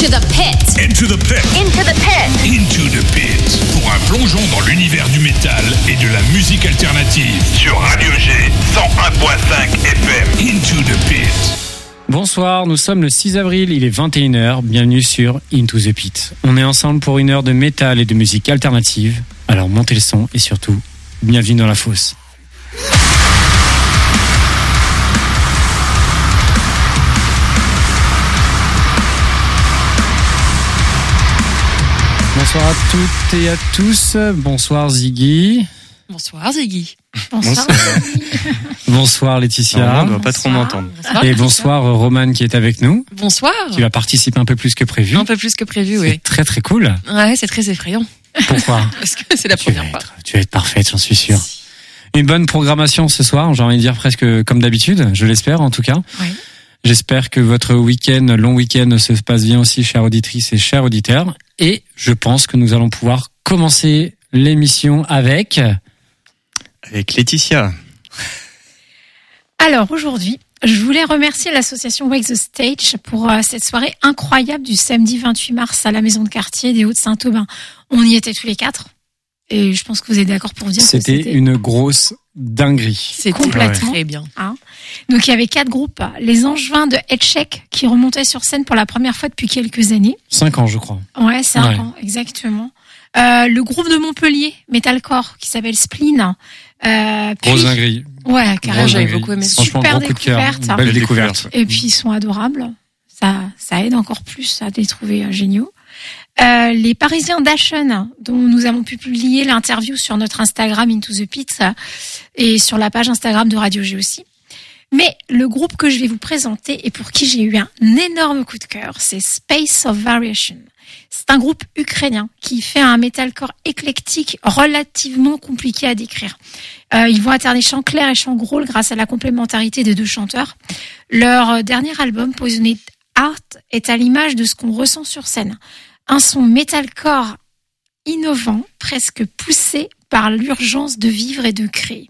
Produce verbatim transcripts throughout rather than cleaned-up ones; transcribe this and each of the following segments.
Into the pit. Into the pit. Into the pit. Into the pit. Pour un plongeon dans l'univers du métal et de la musique alternative. Sur Radio G cent un virgule cinq F M. Into the pit. Bonsoir, nous sommes le six avril, il est vingt et une heures, bienvenue sur Into the Pit. On est ensemble pour une heure de métal et de musique alternative, alors montez le son et surtout, bienvenue dans la fosse. Bonsoir à toutes et à tous, bonsoir Ziggy. Bonsoir Ziggy. Bonsoir. Bonsoir Laetitia. On ne doit pas trop m'entendre. Et bonsoir Romane qui est avec nous. Bonsoir. Qui va participer un peu plus que prévu. Un peu plus que prévu, oui. C'est très très cool. Ouais, c'est très effrayant. Pourquoi ? Parce que c'est la tu première vas fois. Être, tu vas être parfaite, j'en suis sûr. Une bonne programmation ce soir, j'ai envie de dire presque comme d'habitude, je l'espère en tout cas. Oui. J'espère que votre week-end, long week-end, se passe bien aussi, chères auditrices et chers auditeurs. Et je pense que nous allons pouvoir commencer l'émission avec... Avec Laetitia. Alors aujourd'hui, je voulais remercier l'association Wake the Stage pour euh, cette soirée incroyable du samedi vingt-huit mars à la maison de quartier des Hauts-de-Saint-Aubin. On y était tous les quatre et je pense que vous êtes d'accord pour dire c'était que c'était une grosse dinguerie. C'était complètement très bien. Hein. Donc il y avait quatre groupes, les Angevins de Headcheck qui remontaient sur scène pour la première fois depuis quelques années. Cinq ans, je crois. Ouais, cinq Ouais. ans, exactement. Euh, le groupe de Montpellier, Metalcore, qui s'appelle Spleen. Euh, puis- Grosse dinguerie. Ouais, carrément. Grosse j'avais dinguerie. beaucoup aimé. Franchement, Super gros coup de cœur. découverte. Belle découverte. Et puis ils sont adorables. Ça, ça aide encore plus à les trouver euh, géniaux. Euh, les Parisiens d'Ashen, dont nous avons pu publier l'interview sur notre Instagram Into the Pit et sur la page Instagram de Radio G aussi. Mais le groupe que je vais vous présenter et pour qui j'ai eu un énorme coup de cœur, c'est Space of Variation. C'est un groupe ukrainien qui fait un metalcore éclectique relativement compliqué à décrire. Euh, ils vont alterner chant clair et chant grôle grâce à la complémentarité des deux chanteurs. Leur dernier album, Poisoned Heart, est à l'image de ce qu'on ressent sur scène. Un son metalcore innovant, presque poussé par l'urgence de vivre et de créer.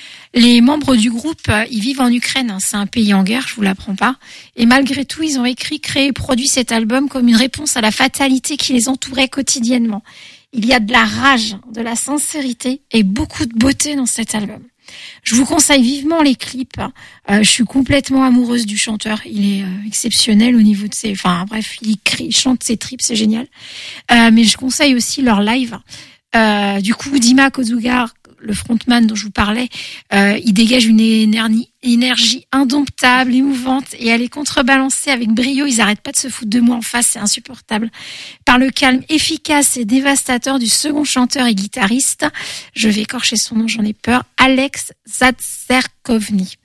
Les membres du groupe, ils vivent en Ukraine, c'est un pays en guerre, je vous l'apprends pas. Et malgré tout, ils ont écrit, créé et produit cet album comme une réponse à la fatalité qui les entourait quotidiennement. Il y a de la rage, de la sincérité et beaucoup de beauté dans cet album. Je vous conseille vivement les clips. Euh, je suis complètement amoureuse du chanteur. Il est euh, exceptionnel au niveau de ses... Enfin bref, il crie, il chante ses tripes, c'est génial. Euh, mais je conseille aussi leur live. Euh, du coup, Dima Kozugar, le frontman dont je vous parlais, euh, il dégage une énergie, énergie indomptable, émouvante, et elle est contrebalancée avec brio. Ils arrêtent pas de se foutre de moi en face, c'est insupportable. Par le calme efficace et dévastateur du second chanteur et guitariste, je vais écorcher son nom, j'en ai peur, Alex Zadzerkovny.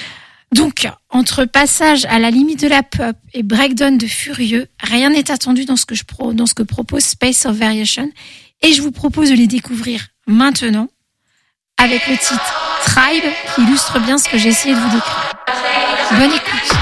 Donc, entre passage à la limite de la pop et breakdown de furieux, rien n'est attendu dans ce que je pro, dans ce que propose Space of Variation, et je vous propose de les découvrir maintenant avec le titre Tribe qui illustre bien ce que j'ai essayé de vous décrire. Bonne écoute.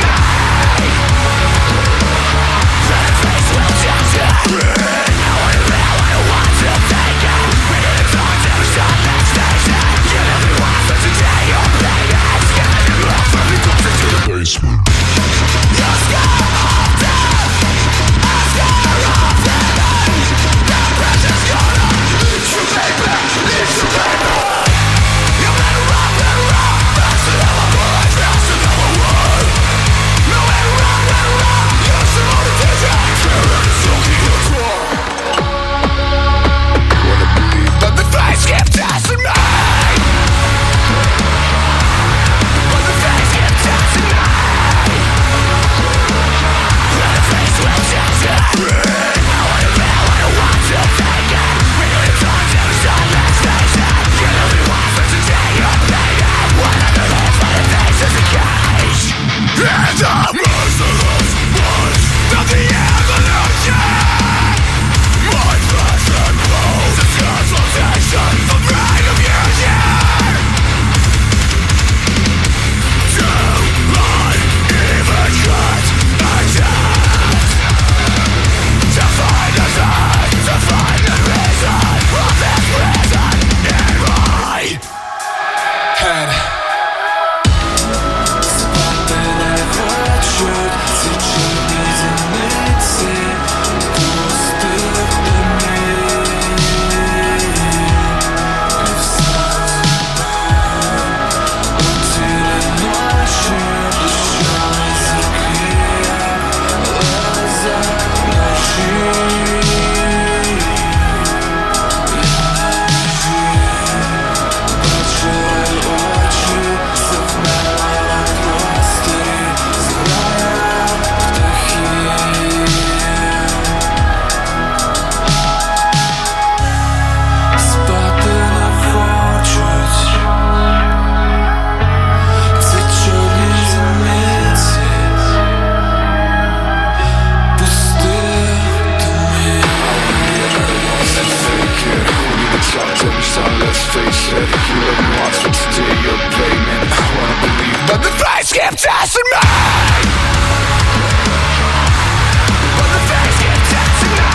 Now I testing me. But the face keeps testing me.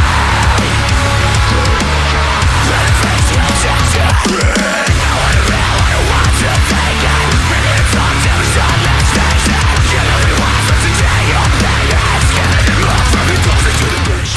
But the face keeps testing me. I wanna feel what I want to take it. Bring it from to sunlit station. Kill everyone from today. Your pain is getting more from me closer to the bitch.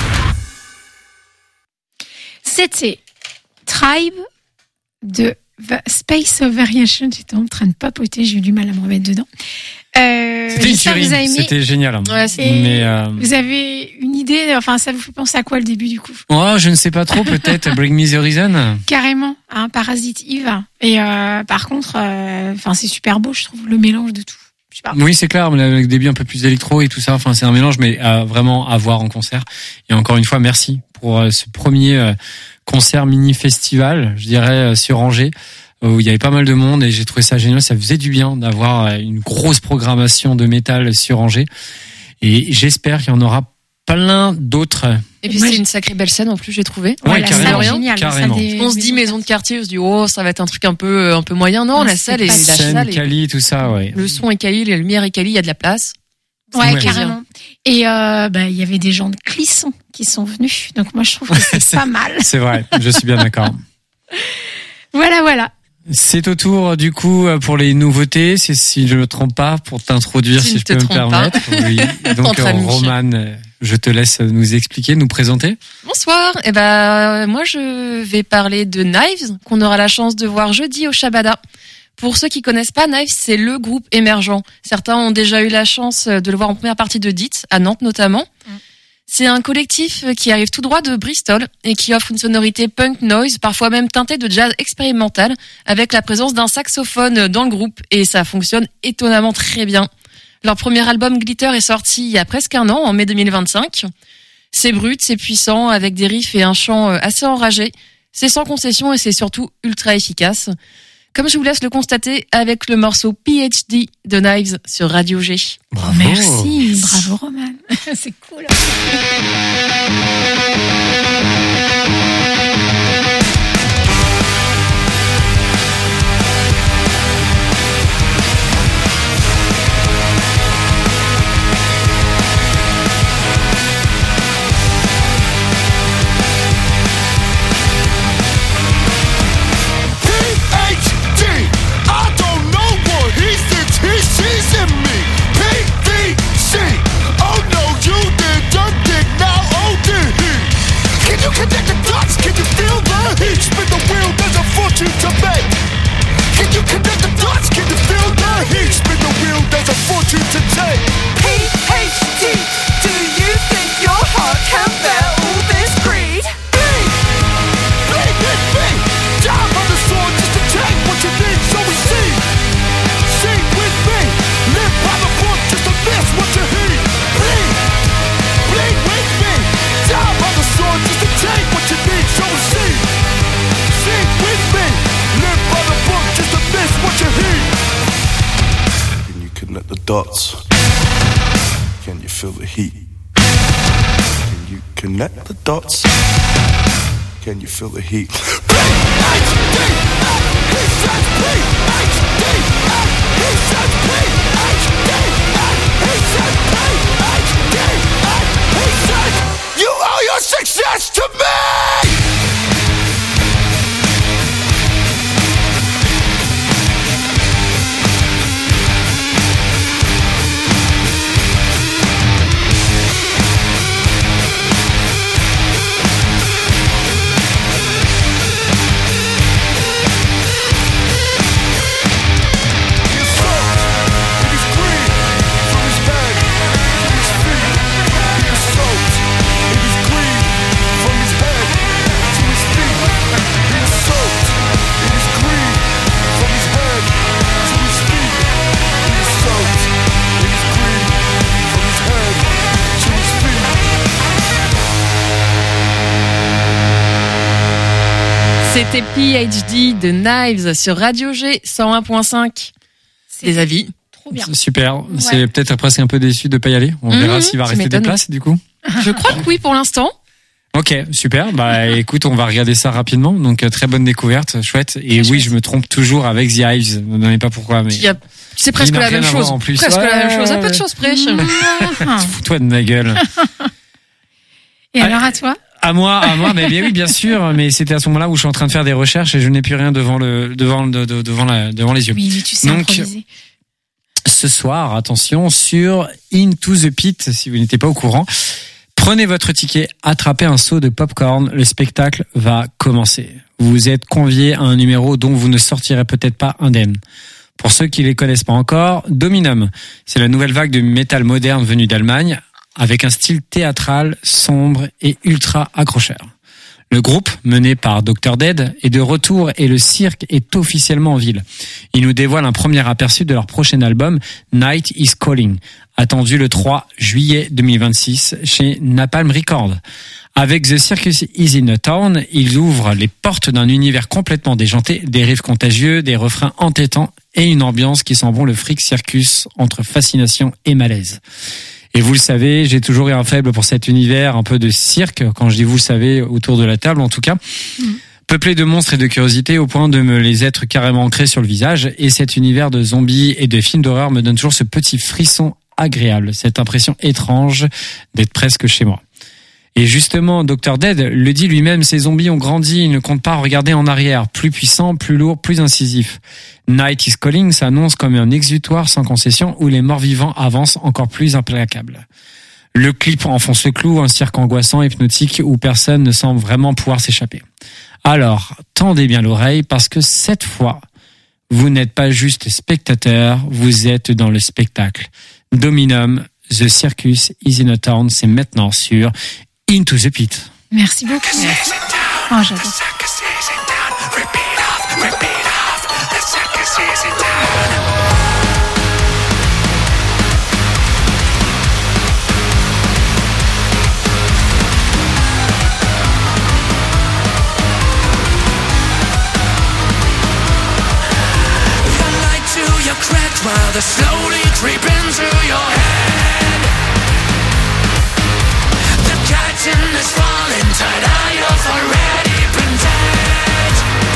C'était Tribe de Va- Space Variation. J'étais en train de papoter, j'ai eu du mal à me remettre dedans. Euh, C'était une j'espère que tuerie. vous avez aimé. C'était génial. hein. Ouais, c'est- Et Mais euh... vous avez une idée, enfin ça vous fait penser à quoi le début du coup? oh, je ne sais pas trop. Peut-être Bring Me the Horizon. Carrément, hein, Parasite Eve. Et euh, par contre, enfin c'est super beau, je trouve, le mélange de tout. Je sais pas. Oui, c'est clair. mais Avec des début un peu plus électro et tout ça. Enfin, c'est un mélange, mais à, vraiment à voir en concert. Et encore une fois, merci pour euh, ce premier euh, concert mini festival, je dirais euh, sur Angers, où il y avait pas mal de monde et j'ai trouvé ça génial. Ça faisait du bien d'avoir euh, une grosse programmation de métal sur Angers. Et j'espère qu'il y en aura plein d'autres. Et puis Moi, c'est j'ai- une sacrée belle scène en plus, j'ai trouvé. Ouais, la carrément, salle est géniale, la salle carrément. des- On se dit maison de quartier, on se dit oh ça va être un truc un peu un peu moyen. Non, Non, la c'est salle est pas la Scène, salle est- Cali, tout ça, ouais. le son est quali, la lumière est quali, il y a de la place. Ouais, Ouais. carrément. Et euh, bah il y avait des gens de Clisson qui sont venus. Donc moi je trouve que c'est C'est- pas mal. C'est vrai, je suis bien d'accord. Voilà, voilà. C'est au tour du coup pour les nouveautés. C'est si je ne me trompe pas pour t'introduire, Tu si ne je te peux me trompes pas. permettre. Oui. Donc Entre amis. Romane, je te laisse nous expliquer, nous présenter. Bonsoir. Et ben moi je vais parler de Knives qu'on aura la chance de voir jeudi au Shabada. Pour ceux qui connaissent pas, Knives c'est le groupe émergent. Certains ont déjà eu la chance de le voir en première partie de D I T, à Nantes notamment. Mm. C'est un collectif qui arrive tout droit de Bristol et qui offre une sonorité punk noise, parfois même teintée de jazz expérimental, avec la présence d'un saxophone dans le groupe, et ça fonctionne étonnamment très bien. Leur premier album Glitter est sorti il y a presque un an, en mai deux mille vingt-cinq. C'est brut, c'est puissant, avec des riffs et un chant assez enragé. C'est sans concession et c'est surtout ultra efficace. Comme je vous laisse le constater avec le morceau P H D de Knives sur Radio G. Bravo. Merci, bravo Roman. C'est cool. P H D, I don't know what he thinks he sees in me. P V C, oh no, you didn't dig, now oh did he? Can you connect the dots? Can you feel the heat? Spin the wheel, there's a fortune to make. Can you connect the dots? Can you feel the heat? Spin the wheel, there's a fortune to take. P H D, do you think your heart can bear all this greed? Bleed, bleed with me. Dive on the sword just to take what you need, so we see. Sing with me. Live by the book just to miss what you heed. Bleed, bleed with me. Dive on the sword just to take what you need, so we see. Sing with me. Live by the book just to miss what you heed. Can you connect the dots? Can you feel the heat? Can you connect the dots? Can you feel the heat? P H D, he says P H D, he says P H D, he says P H D, he says you owe your success to me! He's soaked in his greed, from his head to his feet. He is soaked in his greed, from his head to his feet. He is soaked in his greed, from his head to his feet. He is soaked in his greed, from his head to his feet. C'était P H D de Knives sur Radio G cent un point cinq. Des avis. Trop bien. Super. C'est peut-être presque un peu déçu de pas y aller. On Mmh, verra s'il va tu rester des m'étonnes. places du coup. Je crois que oui pour l'instant. Ok, super. Bah écoute, on va regarder ça rapidement. Donc euh, très bonne découverte, chouette. Et Très oui, chouette. je me trompe toujours avec The Hives. Ne me demandez pas pourquoi, mais Qui a, C'est presque n'a la rien même à voir chose. en plus. Presque Ouais, la même chose. Un peu de ouais. choses près. Fous-toi de ma gueule. Et Ah, alors à toi? À moi, à moi, mais bien oui, bien sûr, mais c'était à ce moment-là où je suis en train de faire des recherches et je n'ai plus rien devant le, devant, de- de- devant la, devant les yeux. Oui, mais tu sais Donc, improviser. Ce soir, attention, sur Into the Pit, si vous n'étiez pas au courant, prenez votre ticket, attrapez un seau de popcorn, le spectacle va commencer. Vous êtes conviés à un numéro dont vous ne sortirez peut-être pas indemne. Pour ceux qui les connaissent pas encore, Dominum, c'est la nouvelle vague de métal moderne venue d'Allemagne, avec un style théâtral, sombre et ultra accrocheur. Le groupe, mené par docteur Dead, est de retour et le cirque est officiellement en ville. Ils nous dévoilent un premier aperçu de leur prochain album, Night is Calling, attendu le trois juillet deux mille vingt-six chez Napalm Records. Avec The Circus is in a Town, ils ouvrent les portes d'un univers complètement déjanté, des riffs contagieux, des refrains entêtants et une ambiance qui sent bon le freak circus entre fascination et malaise. Et vous le savez, j'ai toujours eu un faible pour cet univers un peu de cirque, quand je dis vous le savez, autour de la table en tout cas, mmh. peuplé de monstres et de curiosités au point de me les être carrément ancrés sur le visage. Et cet univers de zombies et de films d'horreur me donne toujours ce petit frisson agréable, cette impression étrange d'être presque chez moi. Et justement, docteur Dead le dit lui-même, ces zombies ont grandi, ils ne comptent pas regarder en arrière, plus puissants, plus lourds, plus incisifs. Night is Calling s'annonce comme un exutoire sans concession où les morts vivants avancent encore plus implacables. Le clip enfonce le clou, un cirque angoissant, hypnotique où personne ne semble vraiment pouvoir s'échapper. Alors, tendez bien l'oreille parce que cette fois, vous n'êtes pas juste spectateur, vous êtes dans le spectacle. Dominum, The Circus is in a Town, c'est maintenant sur Into the Pit. Merci beaucoup. Merci. Oh, j'adore. While they're slowly creeping through your head, the curtain is falling tight. I have already been dead.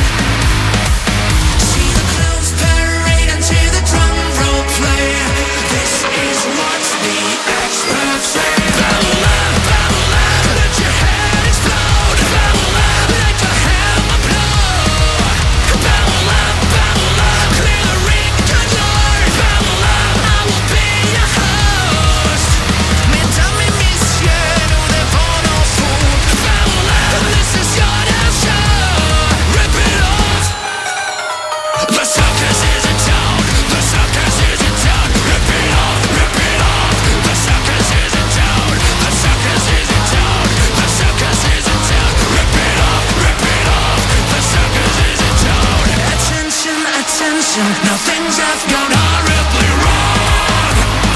See the clowns parade and see the drum roll play. This is what the experts say. Battle up, battle up, let your head explode. Battle up, let your hammer blow. Battle up, battle up, clear the ring to your. I will be your host. Mesdames et messieurs, nous devons nos fous. This is your dance show. Rip it off. The circus is in town. The circus is in town. Rip it off, rip it off. The circus is in town. The circus is in town. The circus is in town. Rip it off, rip it off. The circus is in town. Attention, attention. Now things have gone horribly wrong.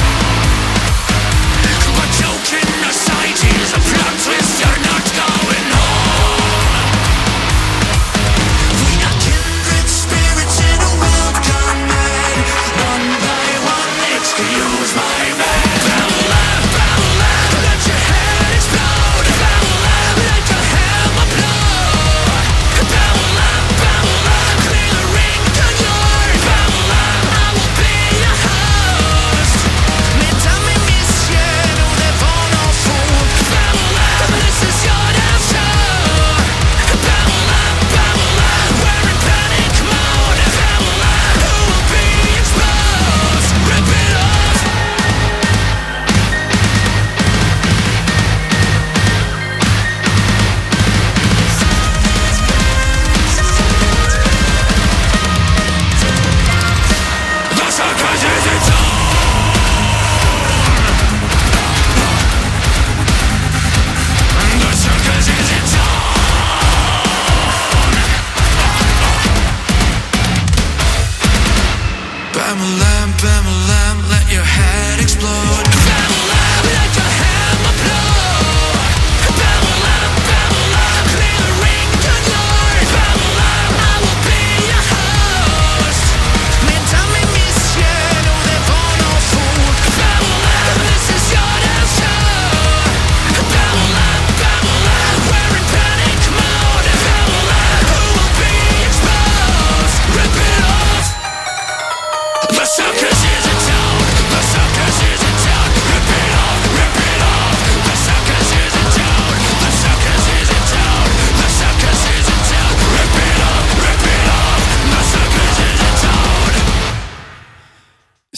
But joking aside, here's a plot twist. You're not going home. We are kindred spirits in a world gone mad. One by one, excuse my bad. Battle up, battle up, let your head explode. Battle up, let your hammer blow. Battle up, battle up, clear the ring to your. Battle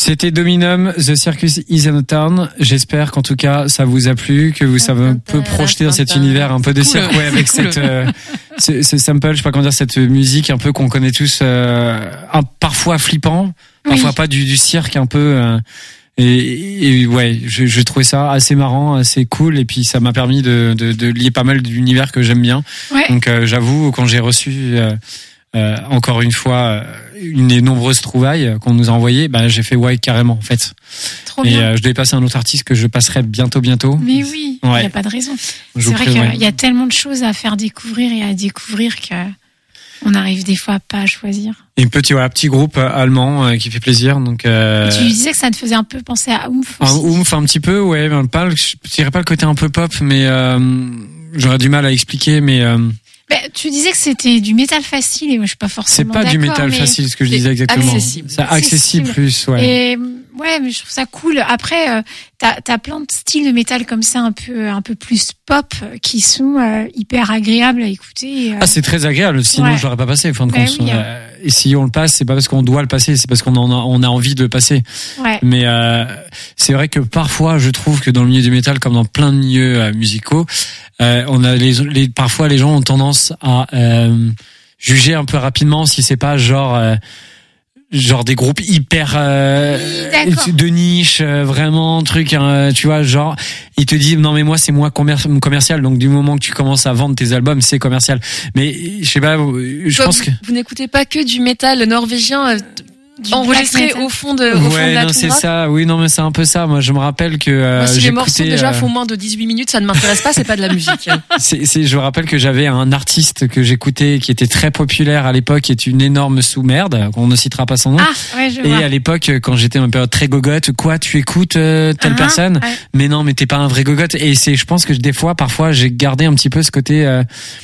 C'était Dominum, The Circus is in a Town. J'espère qu'en tout cas ça vous a plu, que vous savez un peu projeter dans cet univers un peu de Cool. cirque, ouais, avec C'est cool. cette euh, ce, ce sample, je sais pas comment dire, cette musique un peu qu'on connaît tous, euh, un, parfois flippant, parfois Oui. pas du, du cirque un peu. Euh, et, et ouais, je, je trouvais ça assez marrant, assez cool, et puis ça m'a permis de, de, de lier pas mal d'univers que j'aime bien. Ouais. Donc euh, j'avoue, quand j'ai reçu euh, euh, encore une fois euh, une des nombreuses trouvailles qu'on nous a envoyées, bah, j'ai fait ouais carrément en fait. Trop Et bien. euh, je devais passer à un autre artiste que je passerai bientôt bientôt. Mais oui, il Ouais. n'y a pas de raison. Je C'est vous vrai préviens. qu'il y a tellement de choses à faire découvrir et à découvrir que on arrive des fois pas à choisir. Et un petit voilà petit groupe euh, allemand euh, qui fait plaisir, donc euh, Tu disais que ça te faisait un peu penser à Oomph un aussi. oomph un petit peu, ouais, ben, pas le- je dirais pas le côté un peu pop, mais euh, j'aurais du mal à expliquer, mais euh, Ben, tu disais que c'était du métal facile et moi je suis pas c'est forcément pas du d'accord, métal mais- facile ce que je c'est disais exactement. accessible. C'est accessible Accessible. plus, ouais. Et ouais, mais je trouve ça cool. Après, euh, t'as t'as plein de styles de métal comme ça, un peu un peu plus pop, euh, qui sont euh, hyper agréables à écouter. et, euh, Ah, c'est très agréable, sinon Ouais. je l'aurais pas passé, fin de Ben compte. oui, hein. Euh, et si on le passe, c'est pas parce qu'on doit le passer, c'est parce qu'on en a, on a envie de le passer. ouais. Mais euh, c'est vrai que parfois, je trouve que dans le milieu du métal, comme dans plein de milieux euh, musicaux, euh, on a les, les, parfois les gens ont tendance à euh, juger un peu rapidement si c'est pas genre euh, genre des groupes hyper euh, Oui, d'accord. de niche, euh, vraiment truc, euh, tu vois, genre ils te disent non mais moi c'est moi commer- commercial, donc du moment que tu commences à vendre tes albums c'est commercial. Mais je sais pas, je Toi, pense vous, que vous n'écoutez pas que du métal norvégien euh, Du enregistré black metal. au fond de, au fond de ouais la non c'est toundra. ça, oui non mais c'est un peu ça. Moi je me rappelle que euh, Moi, si les morceaux j'écoutais, déjà euh, font moins de dix-huit minutes, ça ne m'intéresse pas, c'est pas de la musique. C'est, c'est, je me rappelle que j'avais un artiste que j'écoutais qui était très populaire à l'époque, qui est une énorme sous-merde, qu'on ne citera pas son nom. Ah ouais, je Et vois. à l'époque, quand j'étais dans une période très gogotte, quoi, tu écoutes euh, telle Ah, personne, ouais. mais non, mais t'es pas un vrai gogotte. Et c'est, je pense que des fois, parfois, j'ai gardé un petit peu ce côté euh,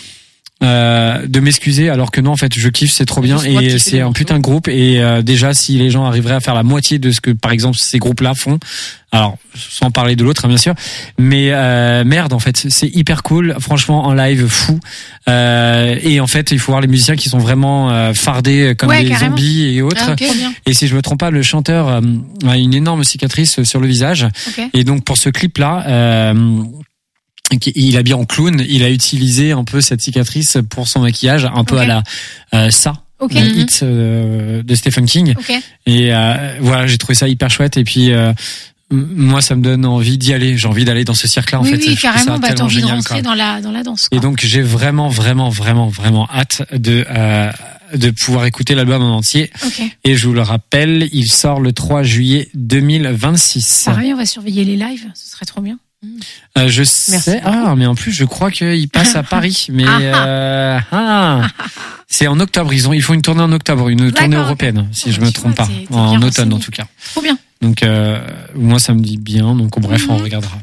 euh, de m'excuser, alors que non, en fait, je kiffe, c'est trop bien, Juste moi et kiffer c'est les un morceaux. putain de groupe. Et euh, déjà, si les gens arriveraient à faire la moitié de ce que, par exemple, ces groupes-là font, alors sans parler de l'autre, hein, bien sûr, mais euh, merde, en fait, c'est hyper cool, franchement, en live, fou. Euh, et en fait, il faut voir les musiciens qui sont vraiment euh, fardés comme Ouais, des carrément. zombies et autres. Ah, ok. Trop bien. Et si je me trompe pas, le chanteur euh, a une énorme cicatrice sur le visage. Ok. Et donc pour ce clip-là, euh, qui- il habille en clown, il a utilisé un peu cette cicatrice pour son maquillage, un peu Ok. à la euh, ça. Ok. le hit euh, de Stephen King. Ok. Et euh, voilà, j'ai trouvé ça hyper chouette. Et puis euh, m- moi, ça me donne envie d'y aller. J'ai envie d'aller dans ce cirque-là. oui, en fait, oui, Je trouve ça carrément. Bah, t'as tellement envie de génial, rentrer quoi. dans la dans la danse. Et quoi. donc j'ai vraiment, vraiment, vraiment, vraiment hâte de euh, de pouvoir écouter l'album en entier. Ok. Et je vous le rappelle, il sort le trois juillet deux mille vingt-six. Pareil, on va surveiller les lives. Ce serait trop bien. Euh, je sais. Ah, mais en plus, je crois qu'il passe à Paris. Mais Ah, ah. euh, ah, c'est en octobre. Ils ont, ils font une tournée en octobre, une D'accord, tournée ok. européenne, si Oh, je bah, me tu trompe vois, pas, t'es- t'es en bien automne renseigné. en tout cas. Trop bien. Donc euh, moi, ça me dit bien. Donc bref, on Mhm. regardera.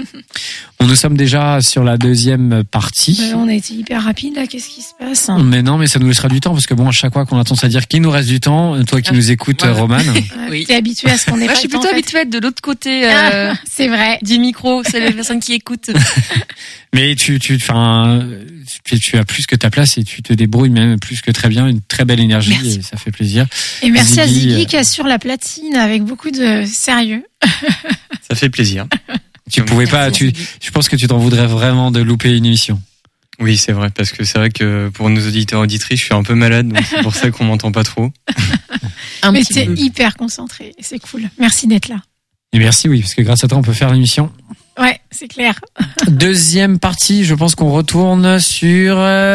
On nous sommes déjà sur la deuxième partie. Bah, on a été hyper rapide là. Qu'est-ce qui se passe? Mais non, mais ça nous laissera du temps parce que bon, à chaque fois qu'on a tendance à dire qu'il nous reste du temps, toi qui Ah, nous écoutes, voilà. Roman, Ouais, Oui. T'es habitué à ce qu'on ait Moi, pas je suis le temps, plutôt en fait. habituée à être de l'autre côté euh, Ah, c'est vrai. du micro, c'est les personnes qui écoutent. mais tu, tu, enfin, tu, tu as plus que ta place et tu te débrouilles même plus que très bien, une très belle énergie Merci. et ça fait plaisir. Et merci à Ziggy, Ziggy euh, qui assure la platine avec beaucoup de sérieux. Ça fait plaisir. Tu pouvais pas, tu, je pense que tu t'en voudrais vraiment de louper une émission. Oui, c'est vrai, parce que c'est vrai que pour nos auditeurs et auditrices, je suis un peu malade, donc c'est pour ça qu'on m'entend pas trop. Un Mais petit t'es peu. hyper concentré. C'est cool. Merci d'être là. Et merci, oui, parce que grâce à toi, on peut faire l'émission. Ouais, c'est clair. Deuxième partie, je pense qu'on retourne sur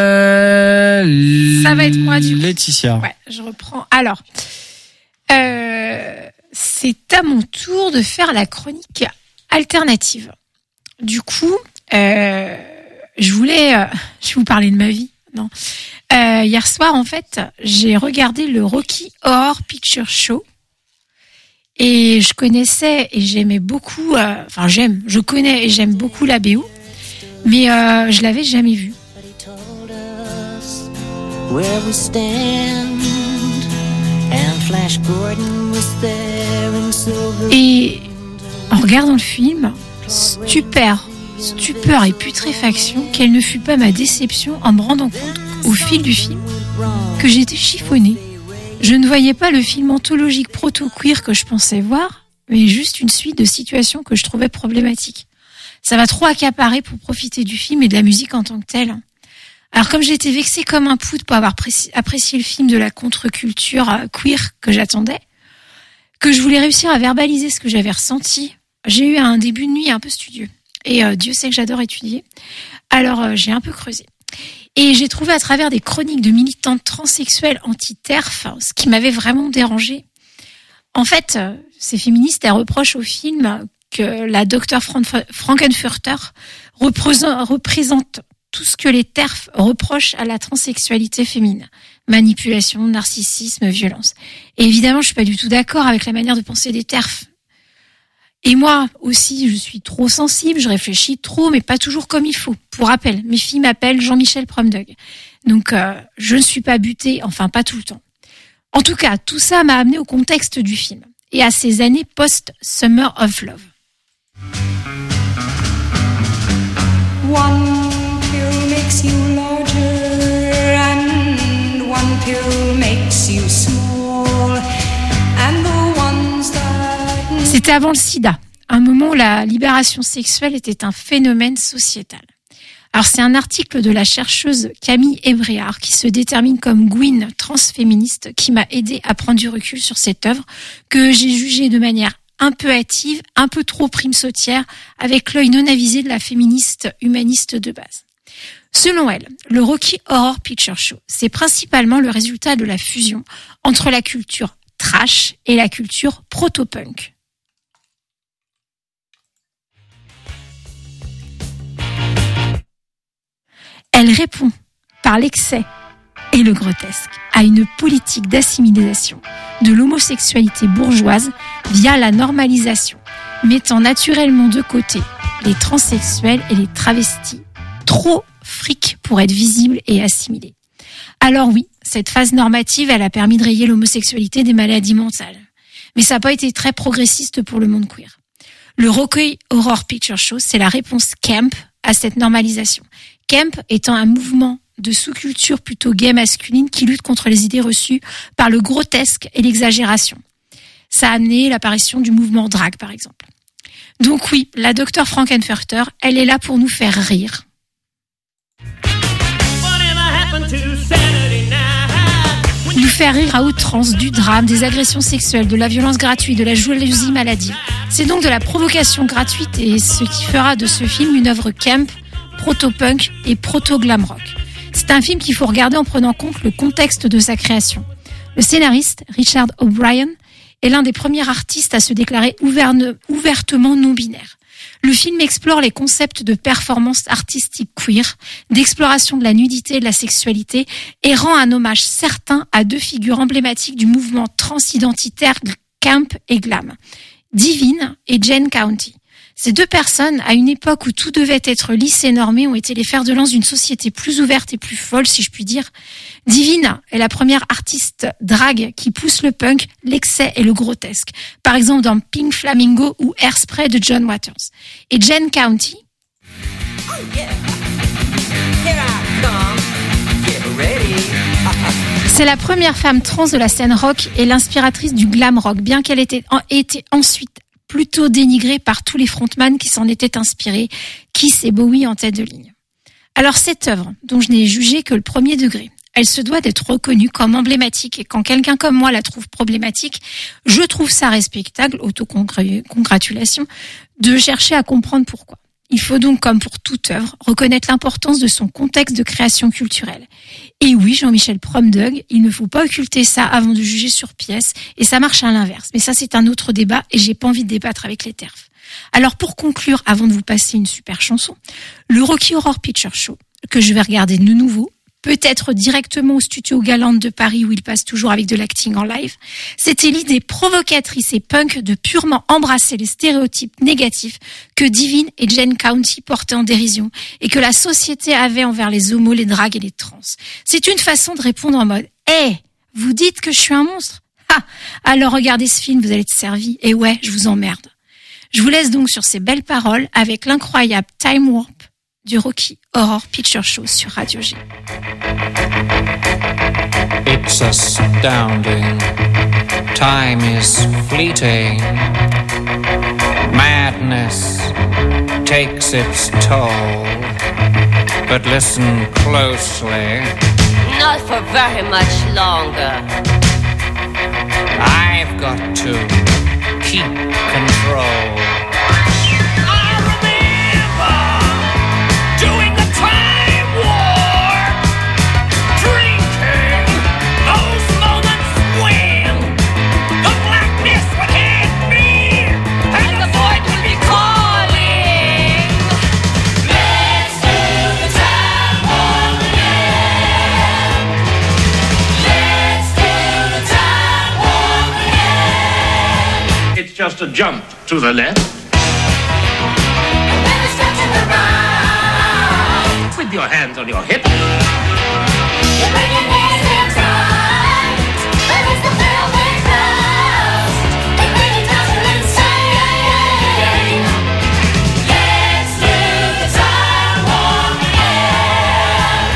euh, Ça va être moi, du coup. Laetitia. Ouais, je reprends. Alors, euh, c'est à mon tour de faire la chronique alternative. Du coup, euh, je voulais, euh, je vais vous parler de ma vie. Non. Euh, hier soir, en fait, j'ai regardé le Rocky Horror Picture Show. Et je connaissais et j'aimais beaucoup, euh, enfin j'aime, je connais et j'aime beaucoup la B O, mais euh, je l'avais jamais vue. told us where we stand, and Flash Gordon was there in silver. Et en regardant le film, stupeur, stupeur et putréfaction, quelle ne fut pas ma déception en me rendant compte au fil du film que j'étais chiffonnée. Je ne voyais pas le film anthologique proto-queer que je pensais voir, mais juste une suite de situations que je trouvais problématiques. Ça m'a trop accaparé pour profiter du film et de la musique en tant que telle. Alors comme j'étais vexée comme un pout pour avoir apprécié le film de la contre-culture queer que j'attendais, que je voulais réussir à verbaliser ce que j'avais ressenti, j'ai eu un début de nuit un peu studieux. Et euh, Dieu sait que j'adore étudier. Alors euh, j'ai un peu creusé. Et j'ai trouvé à travers des chroniques de militantes transsexuelles anti-T E R F ce qui m'avait vraiment dérangée. En fait, euh, ces féministes, elles reprochent au film que la docteure Fran- Frankenfurter représente, représente tout ce que les T E R F reprochent à la transsexualité féminine. Manipulation, narcissisme, violence. Et évidemment, je suis pas du tout d'accord avec la manière de penser des T E R F. Et moi aussi, je suis trop sensible, je réfléchis trop, mais pas toujours comme il faut. Pour rappel, mes filles m'appellent Jean-Michel Promdug. Donc, euh, je ne suis pas butée, enfin pas tout le temps. En tout cas, tout ça m'a amené au contexte du film et à ces années post-Summer of Love. One pill makes you larger and one pill makes you small and the ones that... C'était avant le sida, un moment où la libération sexuelle était un phénomène sociétal. Alors c'est un article de la chercheuse Camille Ebréard qui se détermine comme Gwyn transféministe qui m'a aidé à prendre du recul sur cette œuvre que j'ai jugée de manière un peu hâtive, un peu trop prime sautière, avec l'œil non avisé de la féministe humaniste de base. Selon elle, le Rocky Horror Picture Show, c'est principalement le résultat de la fusion entre la culture trash et la culture proto-punk. Elle répond par l'excès et le grotesque à une politique d'assimilation de l'homosexualité bourgeoise via la normalisation, mettant naturellement de côté les transsexuels et les travestis, trop fric pour être visibles et assimilés. Alors oui, cette phase normative, elle a permis de rayer l'homosexualité des maladies mentales. Mais ça n'a pas été très progressiste pour le monde queer. Le Rocky Horror Picture Show, c'est la réponse camp à cette normalisation. Camp étant un mouvement de sous-culture plutôt gay masculine qui lutte contre les idées reçues par le grotesque et l'exagération. Ça a amené l'apparition du mouvement drag, par exemple. Donc oui, la docteure Frankenfurter, elle est là pour nous faire rire. Nous faire rire à outrance du drame, des agressions sexuelles, de la violence gratuite, de la jalousie maladive. C'est donc de la provocation gratuite et ce qui fera de ce film une œuvre camp, proto-punk et proto-glam rock. C'est un film qu'il faut regarder en prenant en compte le contexte de sa création. Le scénariste, Richard O'Brien, est l'un des premiers artistes à se déclarer ouverne, ouvertement non-binaire. Le film explore les concepts de performance artistique queer, d'exploration de la nudité et de la sexualité et rend un hommage certain à deux figures emblématiques du mouvement transidentitaire camp et glam, Divine et Jane County. Ces deux personnes, à une époque où tout devait être lisse et normé, ont été les fers de lance d'une société plus ouverte et plus folle, si je puis dire. Divine est la première artiste drag qui pousse le punk, l'excès et le grotesque. Par exemple dans Pink Flamingo ou Hairspray de John Waters. Et Jane County, Oh yeah. Here I come. Get ready. c'est la première femme trans de la scène rock et l'inspiratrice du glam rock, bien qu'elle ait été, été ensuite plutôt dénigrée par tous les frontman qui s'en étaient inspirés, Kiss et Bowie en tête de ligne. Alors cette œuvre, dont je n'ai jugé que le premier degré, elle se doit d'être reconnue comme emblématique et quand quelqu'un comme moi la trouve problématique, je trouve ça respectable, autocongratulation, de chercher à comprendre pourquoi. Il faut donc, comme pour toute œuvre, reconnaître l'importance de son contexte de création culturelle. Et oui, Jean-Michel Promdug, il ne faut pas occulter ça avant de juger sur pièce, et ça marche à l'inverse. Mais ça, c'est un autre débat, et j'ai pas envie de débattre avec les T E R F. Alors, pour conclure, avant de vous passer une super chanson, le Rocky Horror Picture Show, que je vais regarder de nouveau, peut-être directement au studio Galante de Paris où il passe toujours avec de l'acting en live, c'était l'idée provocatrice et punk de purement embrasser les stéréotypes négatifs que Divine et Jane County portaient en dérision et que la société avait envers les homos, les drags et les trans. C'est une façon de répondre en mode « Hey, vous dites que je suis un monstre ? Ah, alors regardez ce film, vous allez être servi. Et ouais, je vous emmerde. » Je vous laisse donc sur ces belles paroles avec l'incroyable Time Warp du Rocky Horror Picture Show sur Radio G. It's astounding. Time is fleeting. Madness takes its toll. But listen closely. Not for very much longer. I've got to keep control. I remember doing the time war, drinking those moments when the blackness would hit me and the void would be calling. Let's do the time war again. Let's do the time war again. It's just a jump to the left. And then a step to the right. With your hands on your hips. You bring your knees in tight. There is the velvet dust. And then you touch it and say, let's do the time warp again.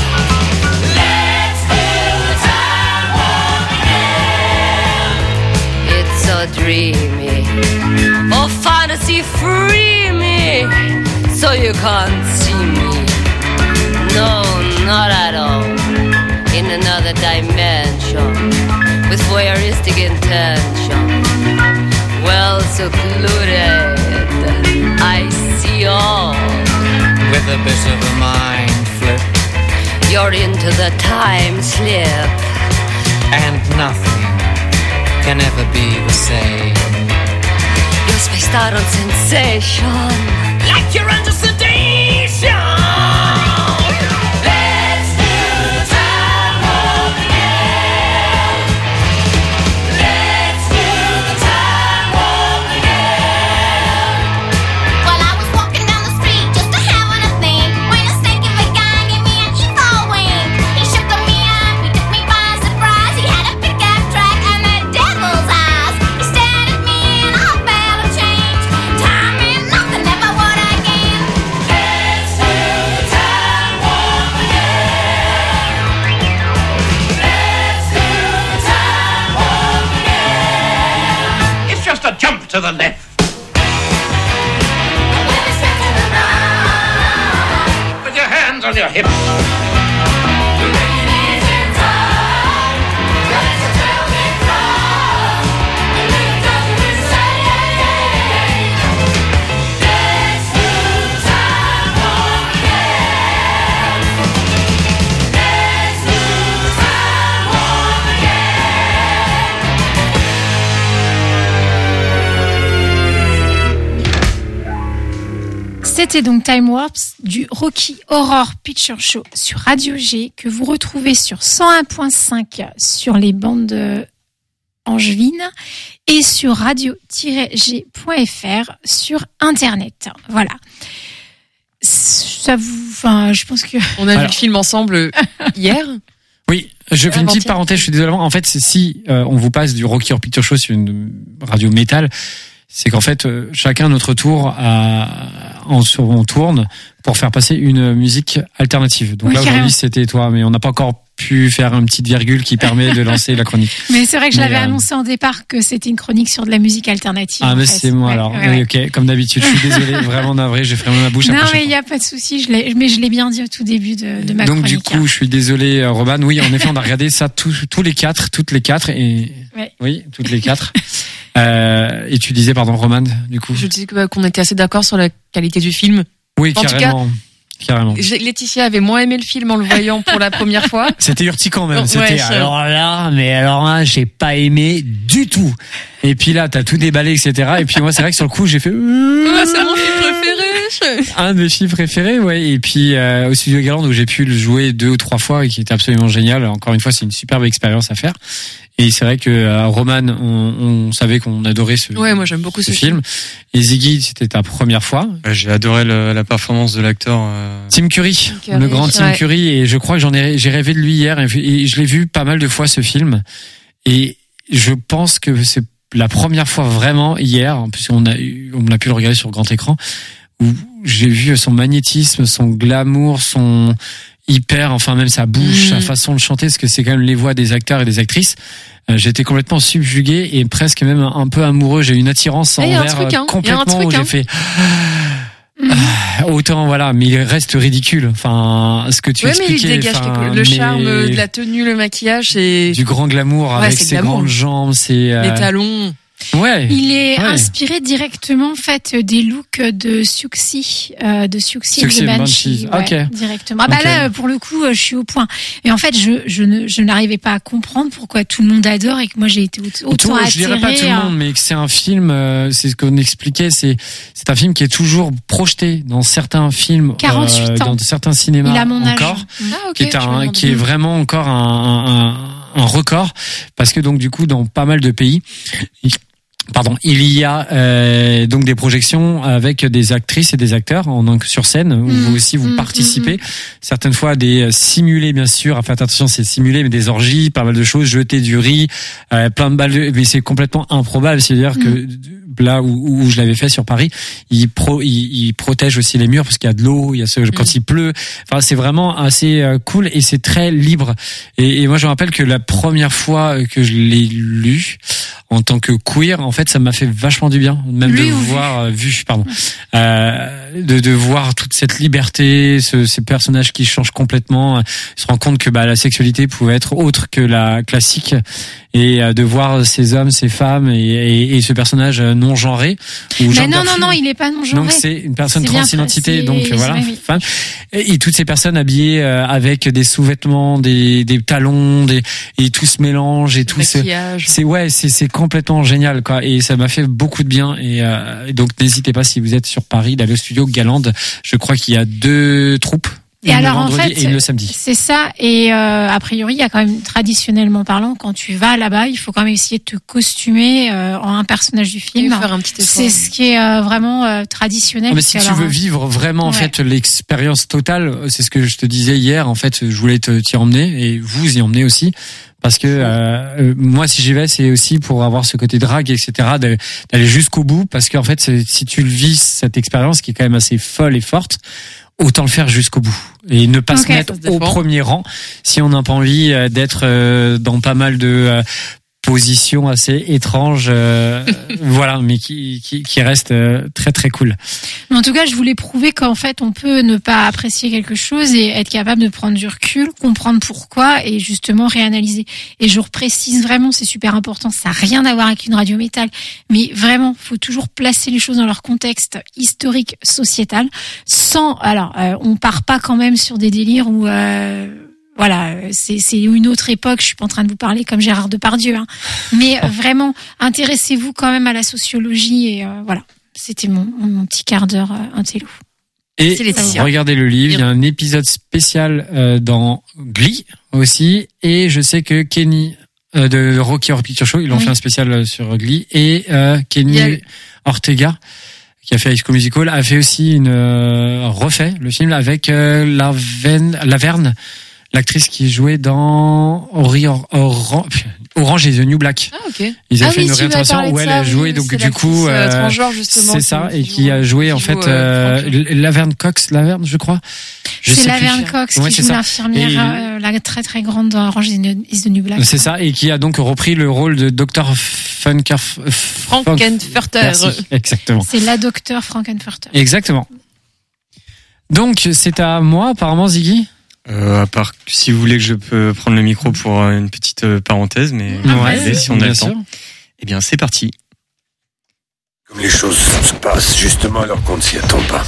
Let's do the time warp again. It's so dreamy. Oh, fantasy free me. So you can't see me. No, not at all. In another dimension. With voyeuristic intention. Well secluded. I see all. With a bit of a mind flip. You're into the time slip. And nothing can ever be the same. You're spaced out on sensation. Like you're under sedation. Let's do the time warp again. Let's do the time warp again. Well, I was walking down the street just a having a thing when a snake of a guy gave me an evil wing. He shook me up, he took me by surprise. He had a pickup truck and the devil's eyes. He stared at me and I felt a change. Time and nothing ever would again. Let's do the time warp again. Let's do the time warp again. It's just a jump to the left. And then a step to the right. With your hands on your hips. You bring your knees in tight. There is a velvet dust. And then you touch it and say, let's do the time warp again. Let's do the time warp again. C'était donc Time Warps du Rocky Horror Picture Show sur Radio G que vous retrouvez sur cent un virgule cinq sur les bandes euh, angevines et sur radio tiret g point f r sur Internet. Voilà. Ça vous, enfin, je pense que On a vu Alors. le film ensemble euh, hier. Oui, je fais une petite Avant-hier. parenthèse, je suis désolé. En fait, c'est si euh, on vous passe du Rocky Horror Picture Show sur une radio métal, c'est qu'en fait, euh, chacun à notre tour, a, en, sur- on tourne pour faire passer une musique alternative. Donc Oui, là, carrément. aujourd'hui, c'était toi, mais on n'a pas encore pu faire une petite virgule qui permet de lancer la chronique. Mais c'est vrai que je Mais, l'avais euh, annoncé en départ que c'était une chronique sur de la musique alternative. Ah, en mais fait. c'est moi Ouais, alors. ouais, Oui, ouais. ok, comme d'habitude, je suis désolé, vraiment navré, j'ai fermé ma bouche. la Non, prochaine mais il n'y a pas de souci, je l'ai, mais je l'ai bien dit au tout début de, de ma Donc chronique. du coup, je suis désolé, euh, Roman. Oui, en effet, on a regardé ça tous, tous les quatre, toutes les quatre, et Ouais. oui, toutes les quatre. euh, et tu disais, pardon, Roman, du coup. Je disais que, bah, qu'on était assez d'accord sur la qualité du film. Oui, En tout carrément, carrément. J'ai- Laetitia avait moins aimé le film en le voyant pour la première fois. C'était urticant même. Ouais, C'était ça- alors là, mais alors là, j'ai pas aimé du tout. Et puis là, t'as tout déballé, et cetera. Et puis moi, c'est vrai que sur le coup, j'ai fait. Ah, c'est mon film préféré. Un de mes films préférés, ouais. Et puis euh, au Studio Garland où j'ai pu le jouer deux ou trois fois et qui était absolument génial. Encore une fois, c'est une superbe expérience à faire. Et c'est vrai que euh, Roman, on, on savait qu'on adorait ce, Ouais, moi j'aime beaucoup ce ce film. Et Ziggy, c'était ta première fois. Ouais, j'ai adoré le- la performance de l'acteur. euh, Tim Curry, Curry, le grand Tim ouais. Curry. Et je crois que j'en ai, j'ai rêvé de lui hier et, et je l'ai vu pas mal de fois ce film. Et je pense que c'est la première fois vraiment hier, puisqu'on a eu, on a pu le regarder sur grand écran, où j'ai vu son magnétisme, son glamour, son hyper, enfin même sa bouche, mmh. sa façon de chanter, parce que c'est quand même les voix des acteurs et des actrices. Euh, j'étais complètement subjugué et presque même un peu amoureux. J'ai eu une attirance et envers truc, hein. complètement truc, où hein. j'ai fait ah, autant voilà, mais il reste ridicule. Enfin, ce que tu ouais, expliquais. Mais il dégage enfin, quelque... le charme de la tenue, le maquillage, c'est du grand glamour ouais, avec ses glamour. grandes jambes, ses euh... les talons. Ouais. Il est ouais. inspiré directement en fait des looks de Siouxsie, euh, de Siouxsie Siouxsie et de Banshee. Ouais, okay. Directement. Ah bah okay. là, pour le coup, je suis au point. Et en fait, je je ne je n'arrivais pas à comprendre pourquoi tout le monde adore et que moi j'ai été autant tout, attirée. Je dirais pas tout le monde, mais que c'est un film. Euh, c'est ce qu'on expliquait. C'est c'est un film qui est toujours projeté dans certains films, quarante-huit euh, ans. dans certains cinémas Il a mon âge. encore, ah, okay, qui est un qui est vraiment encore un, un, un, un record parce que donc du coup dans pas mal de pays. Pardon, il y a euh, donc des projections avec des actrices et des acteurs en, donc sur scène où mmh, vous aussi vous mmh, participez. Mmh. Certaines fois des simulés bien sûr. Enfin attention, c'est simulé mais des orgies, pas mal de choses, jeter du riz, euh, plein de balles. De, mais c'est complètement improbable. C'est-à-dire mmh. que là où, où je l'avais fait sur Paris, il pro, il, il protège aussi les murs parce qu'il y a de l'eau, il y a ce, mmh. quand il pleut. Enfin c'est vraiment assez cool et c'est très libre. Et, et moi je me rappelle que la première fois que je l'ai lu en tant que queer, en fait, ça m'a fait vachement du bien, même Lui de voir, vu, vu pardon, euh, de, de voir toute cette liberté, ce, ces personnages qui changent complètement, se rend compte que bah, la sexualité pouvait être autre que la classique, et euh, de voir ces hommes, ces femmes et, et, et ce personnage non genré. Mais non, non, non, il est pas non genré. Donc c'est une personne transidentité, donc voilà, oui. femme. Et, et toutes ces personnes habillées euh, avec des sous-vêtements, des, des talons, des, et tout se mélange et tout. C'est, c'est ouais, c'est, c'est complètement génial quoi. Et ça m'a fait beaucoup de bien. Et, euh, et donc n'hésitez pas si vous êtes sur Paris d'aller au studio Galande. Je crois qu'il y a deux troupes. Et alors en fait, et le samedi. C'est ça. Et euh, a priori, il y a quand même traditionnellement parlant, quand tu vas là-bas, il faut quand même essayer de te costumer euh, en un personnage du film. Faire un petit effort. C'est ce qui est euh, vraiment euh, traditionnel. Ah, mais si alors, tu veux vivre vraiment en ouais. fait l'expérience totale, c'est ce que je te disais hier. En fait, je voulais te t'y emmener et vous y emmener aussi. Parce que euh, moi, si j'y vais, c'est aussi pour avoir ce côté drague, et cetera, d'aller jusqu'au bout. Parce qu'en fait, c'est, si tu le vis, cette expérience qui est quand même assez folle et forte, autant le faire jusqu'au bout et ne pas okay, se mettre au premier rang si on n'a pas envie d'être dans pas mal de positions assez étranges, euh, voilà, mais qui, qui, qui restent très très cool. Mais en tout cas, je voulais prouver qu'en fait, on peut ne pas apprécier quelque chose et être capable de prendre du recul, comprendre pourquoi et justement réanalyser. Et je reprécise vraiment, c'est super important, ça n'a rien à voir avec une radio métal, mais vraiment, faut toujours placer les choses dans leur contexte historique, sociétal, sans, alors, euh, on part pas quand même sur des délires où, euh, voilà, c'est, c'est une autre époque. Je suis pas en train de vous parler comme Gérard Depardieu, hein. Mais vraiment, intéressez-vous quand même à la sociologie et euh, voilà. C'était mon, mon petit quart d'heure euh, intello. Et regardez le livre. Il y a un épisode spécial euh, dans Glee aussi, et je sais que Kenny euh, de Rocky Horror Picture Show, ils ont oui. fait un spécial sur Glee, et euh, Kenny a... Ortega, qui a fait High School Musical, a fait aussi une euh, refait le film avec euh, Laverne, Laverne. L'actrice qui jouait dans Ori, Or, Or, Orange is the New Black. Ah, ok. Ils ont ah, fait oui, une si réinterprétation où elle a joué, donc du coup, euh, transgenre, justement, c'est ça, qui, et qui, qui a joué, qui en fait, euh, Laverne Cox, Laverne, je crois. Je c'est Laverne Cox ouais, qui joue ça. l'infirmière, et... euh, la très très grande dans Orange is the New Black. C'est ça, et qui a donc repris le rôle de docteur Funker, Frankenfurter. Exactement. C'est la docteur Frankenfurter. Exactement. Donc, c'est à moi, apparemment, Ziggy. Euh, à part si vous voulez que je peux prendre le micro pour une petite parenthèse, mais ouais, allez, si on a le sûr. temps. Eh bien, c'est parti. Comme les choses se passent justement alors qu'on ne s'y attend pas.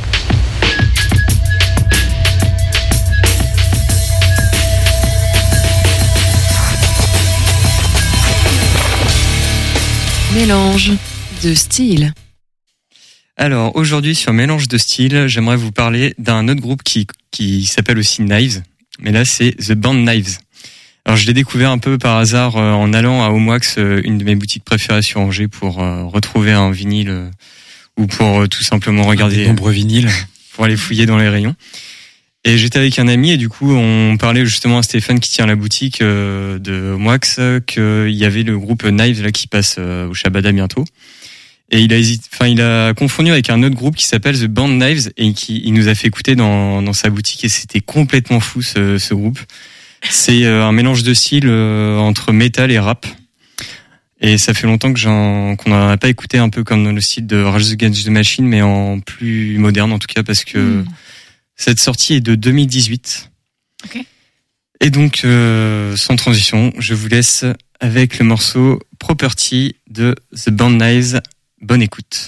Mélange de style. Alors, aujourd'hui, sur Mélange de style, j'aimerais vous parler d'un autre groupe qui, qui s'appelle aussi Knives. Mais là, c'est The Band Knives. Alors, je l'ai découvert un peu par hasard euh, en allant à Homewax, euh, une de mes boutiques préférées sur Angers, pour euh, retrouver un vinyle euh, ou pour euh, tout simplement regarder... Des nombreux vinyles. Pour aller fouiller dans les rayons. Et j'étais avec un ami et du coup, on parlait justement à Stéphane qui tient la boutique euh, de Homewax, qu'il y avait le groupe Knives là qui passe euh, au Shabada bientôt. Et il a hésité, enfin, il a confondu avec un autre groupe qui s'appelle The Band Knives et qui il nous a fait écouter dans, dans sa boutique et c'était complètement fou ce, ce groupe. C'est un mélange de styles entre métal et rap. Et ça fait longtemps que j'en, qu'on n'en a pas écouté un peu comme dans le style de Rage Against the Machine, mais en plus moderne en tout cas, parce que mmh. cette sortie est de deux mille dix-huit. Okay. Et donc, euh, sans transition, je vous laisse avec le morceau Property de The Band Knives. Bonne écoute.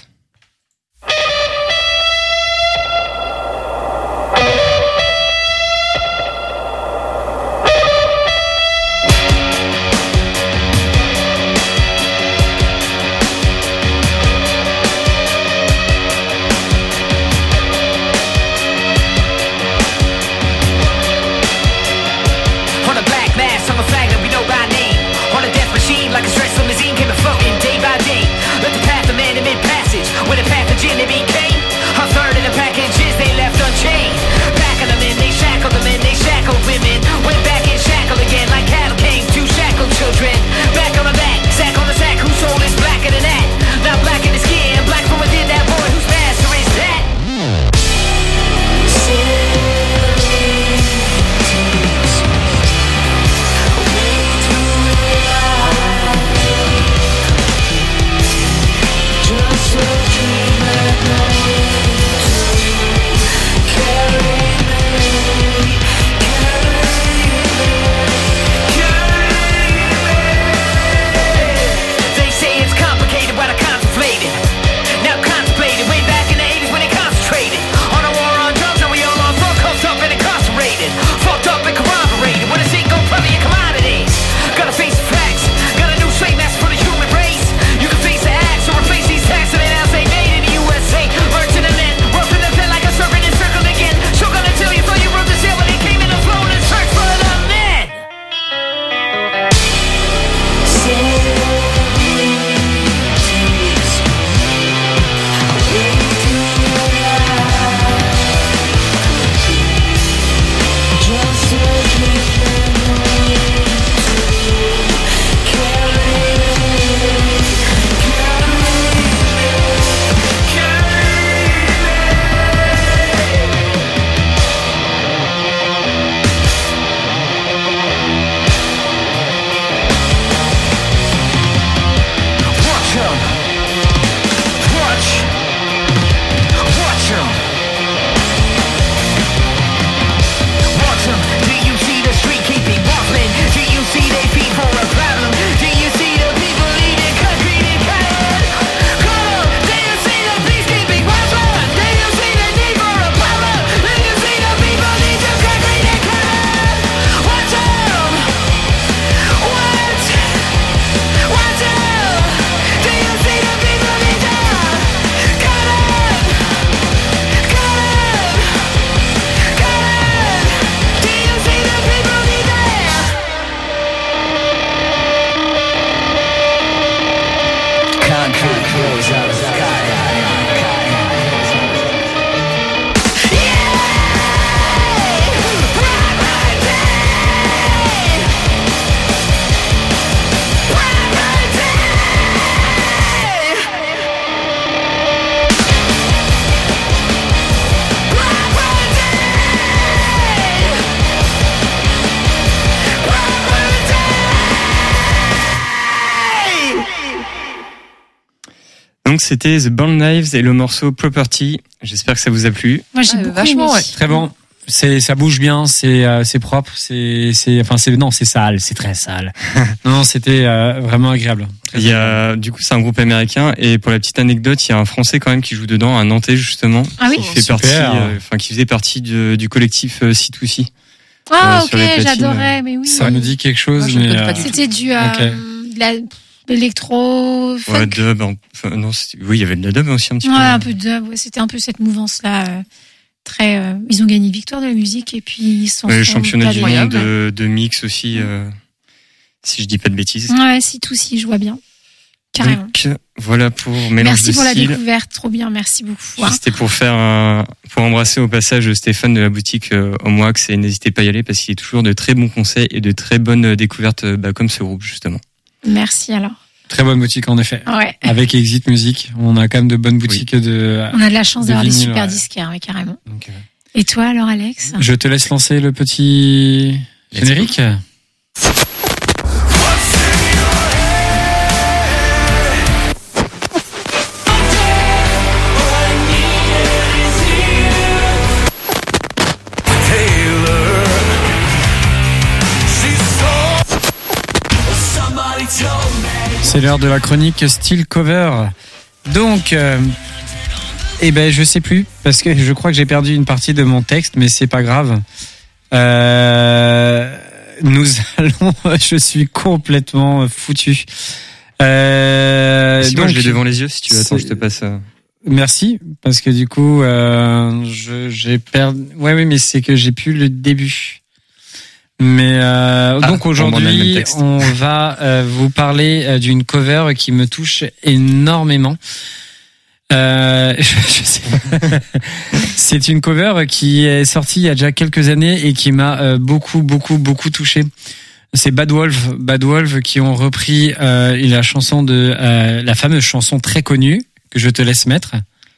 With a pathogen they became a third of the packages they left unchained. Packing them in, they shackled them in, they shackled women. Went back in shackle again like cattle came to shackled children. Back on the back, sack on the sack, whose soul is blacker than that? Not black in the skin, black from within that boy whose master is that. Donc c'était The Band Knives et le morceau Property. J'espère que ça vous a plu. Moi j'ai Ouais, beaucoup vachement, aimé. ouais. Très bon. C'est, ça bouge bien, c'est, euh, c'est propre, c'est, c'est, enfin, c'est, non, c'est sale, c'est très sale. non, non, c'était euh, vraiment agréable. Très Il y a, du coup, c'est un groupe américain et pour la petite anecdote, il y a un Français quand même qui joue dedans, un Nantais justement, Ah oui. qui fait Super. partie, euh, enfin, qui faisait partie de, du collectif euh, C deux C. Ah euh, sur ok, les platines. j'adorais, mais oui. Ça me dit quelque chose, Moi, je ne mais connais pas euh, du tout. C'était du euh, Ok. de la- de l'électro, funk. Ouais, dub, en- enfin, non, c'était- oui, il y avait de la dub aussi un petit Ouais, peu. un peu de dub. Ouais, c'était un peu cette mouvance-là. euh, très. euh, ils ont gagné victoire de la musique et puis ils sont. Ouais, le sont championnat pas du des- monde de, de mix aussi, euh, si je dis pas de bêtises. Ouais, si tout si, je vois bien. Carrément. Donc, voilà pour mélange Merci de pour la styles. découverte, trop bien, merci beaucoup. hein. C'était pour faire un, pour embrasser au passage Stéphane de la boutique euh, Homewax et n'hésitez pas à y aller parce qu'il y a toujours de très bons conseils et de très bonnes découvertes, euh, bah, comme ce groupe justement. Merci alors. Très bonne boutique en effet. Ouais. Avec Exit Music, on a quand même de bonnes boutiques oui. de. On a de la chance de d'avoir des vinyle, super ouais. disquaires, ouais, carrément. Donc, euh... Et toi alors, Alex? Je te laisse lancer le petit générique. C'est l'heure de la chronique Style Cover. Donc, euh, eh ben, je sais plus parce que je crois que j'ai perdu une partie de mon texte, mais c'est pas grave. Euh, nous allons. Je suis complètement foutu. Euh, si donc, moi, je l'ai devant les yeux. Si tu veux, attends, je te passe. Euh... Merci, parce que du coup, euh, je, j'ai perdu. Ouais, oui, mais c'est que j'ai plus le début. Mais euh, ah, donc aujourd'hui, on, on va euh, vous parler euh, d'une cover qui me touche énormément. Euh, je, je sais pas. C'est une cover qui est sortie il y a déjà quelques années et qui m'a euh, beaucoup, beaucoup, beaucoup touché. C'est Bad Wolf, Bad Wolf qui ont repris euh, la chanson de euh, la fameuse chanson très connue que je te laisse mettre.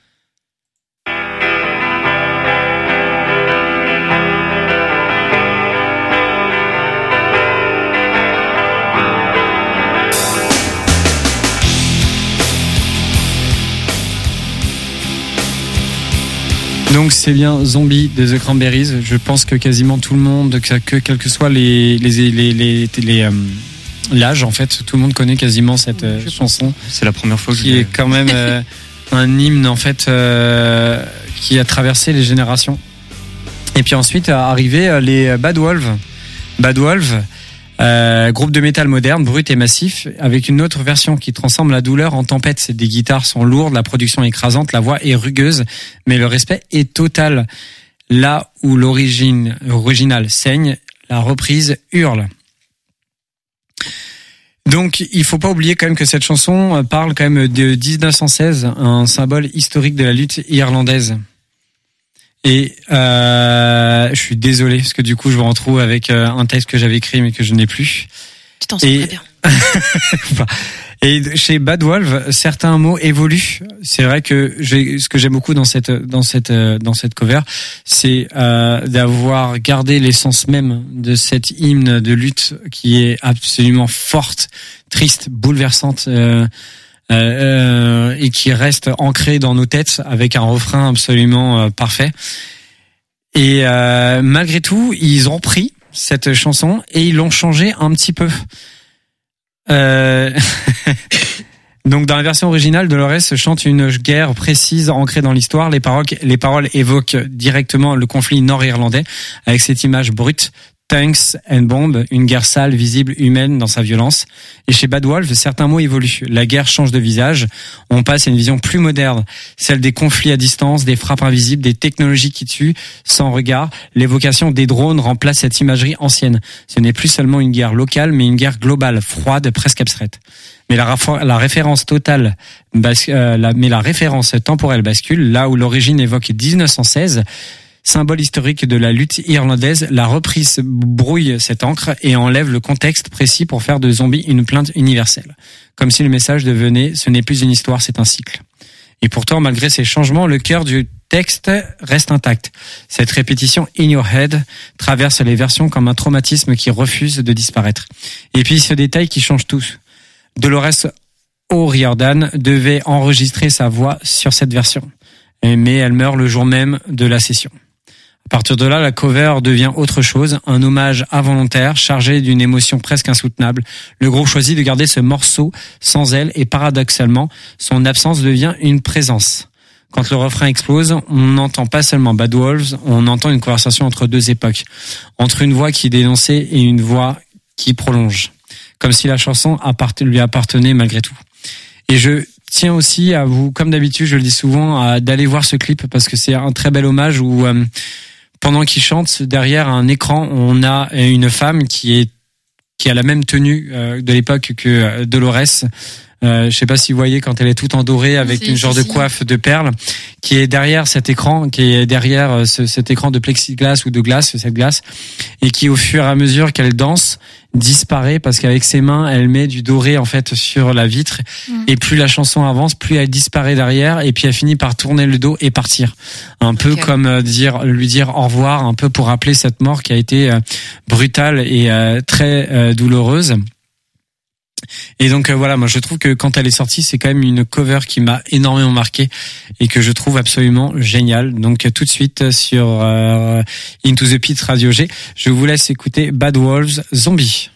Donc c'est bien Zombie de The Cranberries. Je pense que quasiment tout le monde, que, que quel que soit les les les les, les, les euh, l'âge en fait, tout le monde connaît quasiment cette euh, chanson. C'est la première fois que qui je... est quand même euh, un hymne en fait euh, qui a traversé les générations. Et puis ensuite arrivé les Bad Wolf. Bad Wolf, euh, groupe de métal moderne, brut et massif, avec une autre version qui transforme la douleur en tempête. Des guitares sont lourdes, la production est écrasante, la voix est rugueuse, mais le respect est total. Là où l'origine originale saigne, la reprise hurle. Donc, il faut pas oublier quand même que cette chanson parle quand même de dix-neuf cent seize, un symbole historique de la lutte irlandaise. Et euh, je suis désolé parce que du coup je me retrouve avec euh, un texte que j'avais écrit mais que je n'ai plus. Tu t'en sors très bien. Et chez Bad Wolf, certains mots évoluent. C'est vrai que j'ai, ce que j'aime beaucoup dans cette dans cette dans cette cover, c'est euh, d'avoir gardé l'essence même de cette hymne de lutte qui est absolument forte, triste, bouleversante. Euh, Euh, et qui reste ancré dans nos têtes avec un refrain absolument euh, parfait. Et euh, malgré tout, ils ont pris cette chanson et ils l'ont changée un petit peu. Euh... Donc dans la version originale, Dolores chante une guerre précise ancrée dans l'histoire. Les paroles, les paroles évoquent directement le conflit nord-irlandais avec cette image brute. Tanks and Bomb, une guerre sale, visible, humaine dans sa violence. Et chez Bad Wolf, certains mots évoluent. La guerre change de visage. On passe à une vision plus moderne, celle des conflits à distance, des frappes invisibles, des technologies qui tuent sans regard. L'évocation des drones remplace cette imagerie ancienne. Ce n'est plus seulement une guerre locale, mais une guerre globale, froide, presque abstraite. Mais la, raf- la référence totale, bas- euh, la, mais la référence temporelle bascule. Là où l'origine évoque dix-neuf cent seize, symbole historique de la lutte irlandaise, la reprise brouille cette encre et enlève le contexte précis pour faire de Zombie une plainte universelle. Comme si le message devenait « ce n'est plus une histoire, c'est un cycle ». Et pourtant, malgré ces changements, le cœur du texte reste intact. Cette répétition « in your head » traverse les versions comme un traumatisme qui refuse de disparaître. Et puis ce détail qui change tout. Dolores O'Riordan devait enregistrer sa voix sur cette version, mais elle meurt le jour même de la session. À partir de là, la cover devient autre chose, un hommage involontaire, chargé d'une émotion presque insoutenable. Le groupe choisit de garder ce morceau sans elle et paradoxalement, son absence devient une présence. Quand le refrain explose, on n'entend pas seulement Bad Wolves, on entend une conversation entre deux époques, entre une voix qui dénonçait et une voix qui prolonge, comme si la chanson appart- lui appartenait malgré tout. Et je tiens aussi à vous, comme d'habitude, je le dis souvent, à, d'aller voir ce clip parce que c'est un très bel hommage où euh, pendant qu'il chante, derrière un écran, on a une femme qui est qui a la même tenue euh, de l'époque que euh, Dolores, Euh, je sais pas si vous voyez quand elle est toute en doré avec Si, une si, genre de si. coiffe de perles qui est derrière cet écran, qui est derrière euh, ce, cet écran de plexiglas ou de glace, cette glace, et qui au fur et à mesure qu'elle danse disparaît parce qu'avec ses mains elle met du doré en fait sur la vitre Mm. et plus la chanson avance, plus elle disparaît derrière et puis elle finit par tourner le dos et partir. Un peu Ok. comme euh, dire lui dire au revoir, un peu pour rappeler cette mort qui a été euh, brutale et euh, très euh, douloureuse. Et donc euh, voilà, moi je trouve que quand elle est sortie, c'est quand même une cover qui m'a énormément marqué et que je trouve absolument géniale. Donc euh, tout de suite sur euh, Into the Pit Radio G, je vous laisse écouter Bad Wolves Zombie.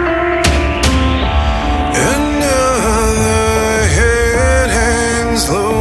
Another head hangs low.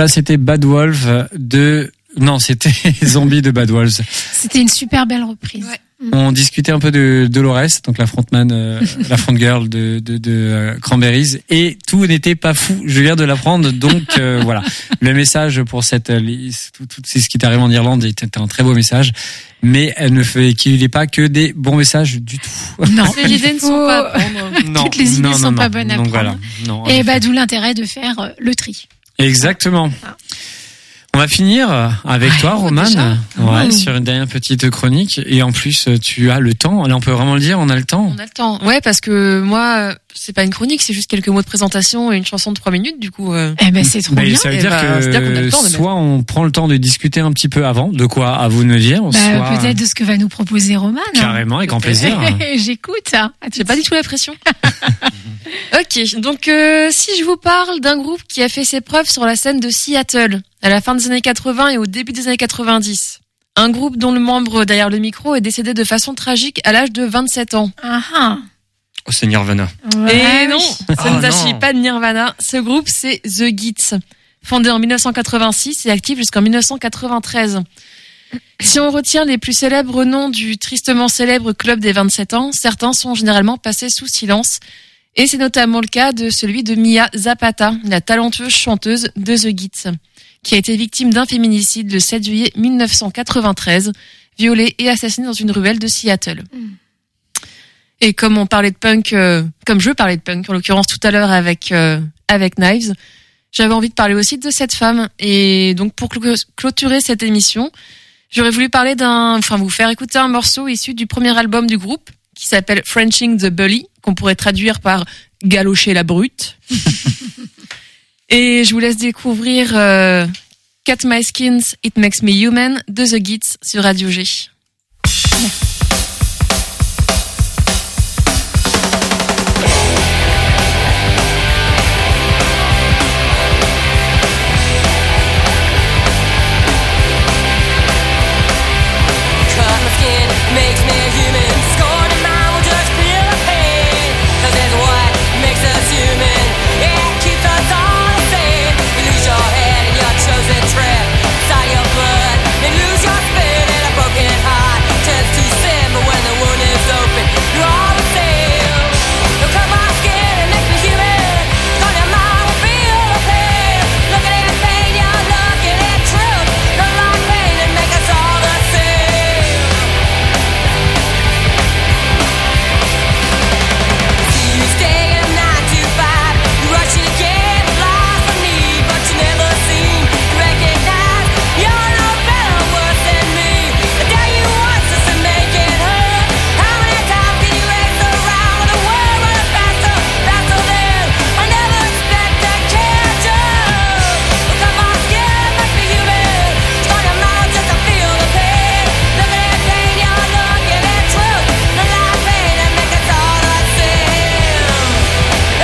ça c'était Bad Wolf de... Non, c'était Zombie de Bad Wolves. C'était une super belle reprise. Ouais. On discutait un peu de Dolores, donc la frontman, euh, la frontgirl de, de, de euh, Cranberries, et tout n'était pas fou. Je viens de l'apprendre, donc euh, voilà. Le message pour cette, euh, tout, tout c'est ce qui t'arrive en Irlande était un très beau message, mais elle ne fait qu'il n'est pas que des bons messages du tout. Non, les idées ne sont pas à prendre. Non, toutes les idées non, sont non, pas non. bonnes à donc prendre. voilà. Non, Et bah d'où l'intérêt de faire euh, le tri. Exactement. On va finir avec toi, Romane, déjà ouais, Mmh. sur une dernière petite chronique. Et en plus, tu as le temps. Là, on peut vraiment le dire, on a le temps. On a le temps. Ouais, parce que moi, c'est pas une chronique, c'est juste quelques mots de présentation et une chanson de trois minutes. Du coup, euh... Eh ben c'est trop Mais bien. ça veut Eh dire bah, que c'est-à-dire qu'on a le temps de soit on prend le temps de discuter un petit peu avant, de quoi à vous de me dire, Bah, soit peut-être de ce que va nous proposer Romane. carrément avec grand plaisir. J'écoute. À tout j'ai de pas du suite. tout la pression. Ok, donc euh, si je vous parle d'un groupe qui a fait ses preuves sur la scène de Seattle à la fin des années quatre-vingts et au début des années quatre-vingt-dix. Un groupe dont le membre derrière le micro est décédé de façon tragique à l'âge de vingt-sept ans. Ah ah. Oh, c'est Nirvana. Ouais. Et non, ça Oh, ne s'agit non. pas de Nirvana. Ce groupe, c'est The Gits, fondé en dix-neuf cent quatre-vingt-six et actif jusqu'en dix-neuf cent quatre-vingt-treize. Si on retient les plus célèbres noms du tristement célèbre club des vingt-sept ans, certains sont généralement passés sous silence. Et c'est notamment le cas de celui de Mia Zapata, la talentueuse chanteuse de The Gits, qui a été victime d'un féminicide le sept juillet mille neuf cent quatre-vingt-treize, violée et assassinée dans une ruelle de Seattle. Mm. Et comme on parlait de punk, euh, comme je parlais de punk, en l'occurrence tout à l'heure avec euh, avec Knives, j'avais envie de parler aussi de cette femme. Et donc pour clo- clôturer cette émission, j'aurais voulu parler d'un, enfin vous faire écouter un morceau issu du premier album du groupe, qui s'appelle Frenching the Bully, qu'on pourrait traduire par galocher la brute. Et je vous laisse découvrir euh, Cut My Skins, It Makes Me Human de The Gits sur Radio G. Cut my skin, makes me human. Scorn and mine will just feel the pain. 'Cause it's what makes us human. It keeps us all the same. You lose your head in your chosen trip. Inside your blood, and lose your spirit in a broken heart. Turns to sin, but when the wound is open, you're all the same. You cut my skin and make me human. Scorn your mind will feel the pain. Look at that pain, you're looking at truth. Don't like pain and make us all the same. See you stay at nine to five. You rush it again, lost the need, but you never seem to recognize you're no better, worse than me. The day you want us to make it hurt. How many times can you race around with the world running faster, faster than I never expect to catch up. Look at my skin, make me human. Scorn your mouth just to feel the pain. Look at that pain, you're looking at truth. The light pain and make us all the same. Ah,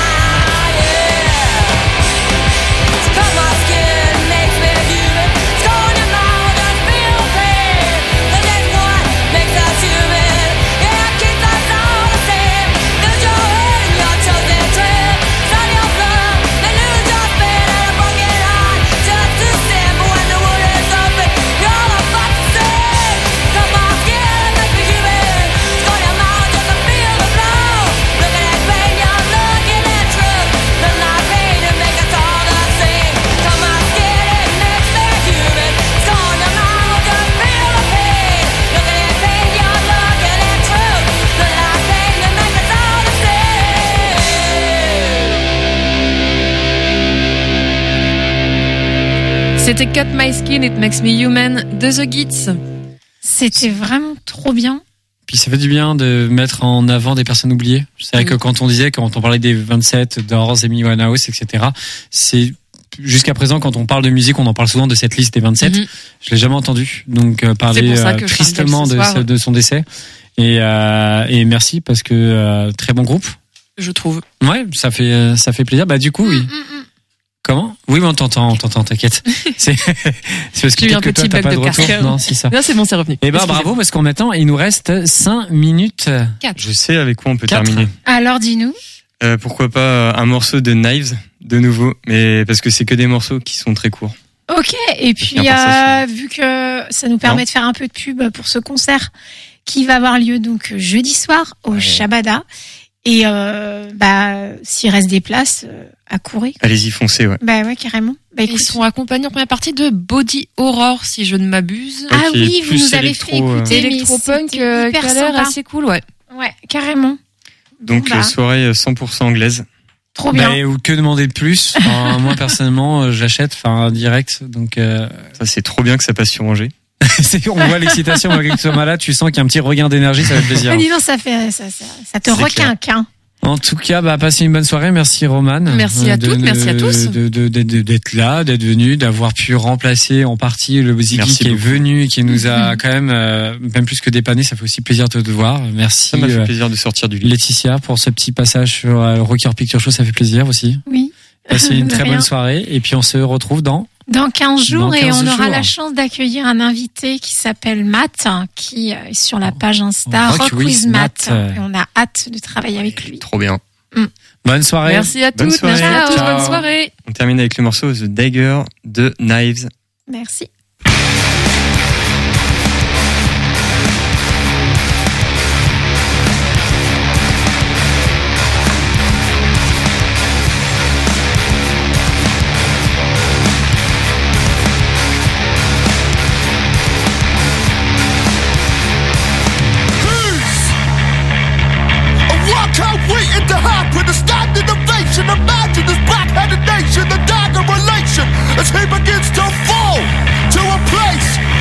yeah. Cut my skin, makes me human. Scorn your mouth, just feel the pain. 'Cause that's what makes us human. Yeah, it keeps us all the same. Lose your head in your chosen trip. Start your blood, then lose your spirit and a broken heart. Just to sin, but when the wound is open, you're all about the same. Cut my skin, makes me human. Scorn your mouth, just to feel the blow. Look at that pain, you're looking at truth. The light pain and make us all the same. Cut my skin, it makes me human. Scorn your mouth, just feel the pain. Look at that pain, you're looking at truth. The light pain and make us all the same. C'était Cut My Skin, It Makes Me Human de The Gits. C'était vraiment trop bien. Puis ça fait du bien de mettre en avant des personnes oubliées. C'est vrai Oui. que quand on disait, quand on parlait des vingt-sept, Doors, Amy Winehouse, et cetera, c'est jusqu'à présent, quand on parle de musique, on en parle souvent de cette liste des vingt-sept. Mhm. Je l'ai jamais entendu, donc euh, parler pour ça euh, que je tristement parle de, d'elle ce soir. ce- de son décès. Et, euh, et merci parce que euh, très bon groupe. Je trouve. Ouais, ça fait euh, ça fait plaisir. Bah du coup, oui. Comment ? Oui, mais on t'entend, on t'entend, t'inquiète. C'est c'est parce que J'ai eu un peut-être que petit toi, t'as bug pas de de retour. casque. Non, c'est ça. Là, c'est bon, c'est revenu. Eh ben Excusez-moi. bravo parce qu'en maintenant il nous reste cinq minutes. Quatre. Je sais avec quoi on peut Quatre. terminer. Alors dis-nous. Euh, pourquoi pas un morceau de Knives, de nouveau, mais parce que c'est que des morceaux qui sont très courts. Ok, et puis euh, vu que ça nous permet non. de faire un peu de pub pour ce concert qui va avoir lieu donc jeudi soir au ouais. Shabada, et euh, bah s'il reste des places euh, à courir. Allez-y, foncez, ouais. Bah ouais, carrément. Bah, ils sont accompagnés en première partie de Body Horror, si je ne m'abuse. Ah okay, oui, vous nous avez fait écouter électro-punk euh, qui a l'air assez cool, ouais. Ouais, carrément. Donc bah. soirée cent pour cent anglaise. Trop bien. Bah, ou que demander de plus. Enfin, moi personnellement, j'achète, enfin direct. Donc euh... ça c'est trop bien que ça passe sur Angers. C'est, on voit l'excitation malgré que tu sois malade, tu sens qu'il y a un petit regain d'énergie, ça fait plaisir. Dis donc, ça fait, ça, ça, ça te requinque, hein. En tout cas, bah, passez une bonne soirée. Merci, Roman. Merci à de, toutes, de, merci à tous. De, de, de, de, d'être là, d'être venu, d'avoir pu remplacer en partie le Ziggy qui beaucoup. est venu et qui nous a mmh. quand même, euh, même plus que dépanné. Ça fait aussi plaisir de te voir. Merci. Ça m'a fait euh, plaisir de sortir du lit. Laetitia, pour ce petit passage sur euh, Rocker Picture Show, ça fait plaisir aussi. Oui. Passez une très rien. bonne soirée. Et puis, on se retrouve dans Dans quinze jours, Dans quinze et on jours. aura la chance d'accueillir un invité qui s'appelle Matt, qui est sur la page Insta Rock, Rock with Matt. Matt. Et on a hâte de travailler avec lui. Trop bien. Mm. Bonne soirée. Merci à toutes. Soirée. Merci à tous. Ciao. Bonne soirée. On termine avec le morceau The Dagger de Knives. Merci. Waiting to happen, a standing ovation. Imagine this black-headed nation, the dagger relation, as he begins to fall to a place